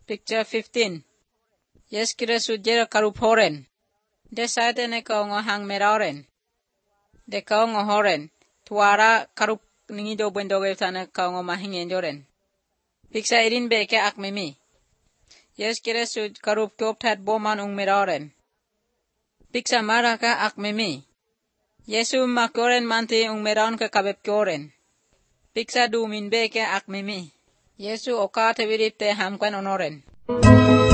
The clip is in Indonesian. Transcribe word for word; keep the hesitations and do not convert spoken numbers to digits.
Picture fifteen. Yes kira sujera karup horen. De saate ne kaungo hang merauren. De kaungo horen. Tuara karup ningi do bendoge tane kaungo mahing enjoren. Picture irin beke ak mimi. Yes kira suj karup top tat boman ung merauren. Picture maraka ak mimi. Yesu makoren manti ung meraun ke kabep koren. Picture du min beke ak mimi. Yesu okate wirip te hamkwen onoren.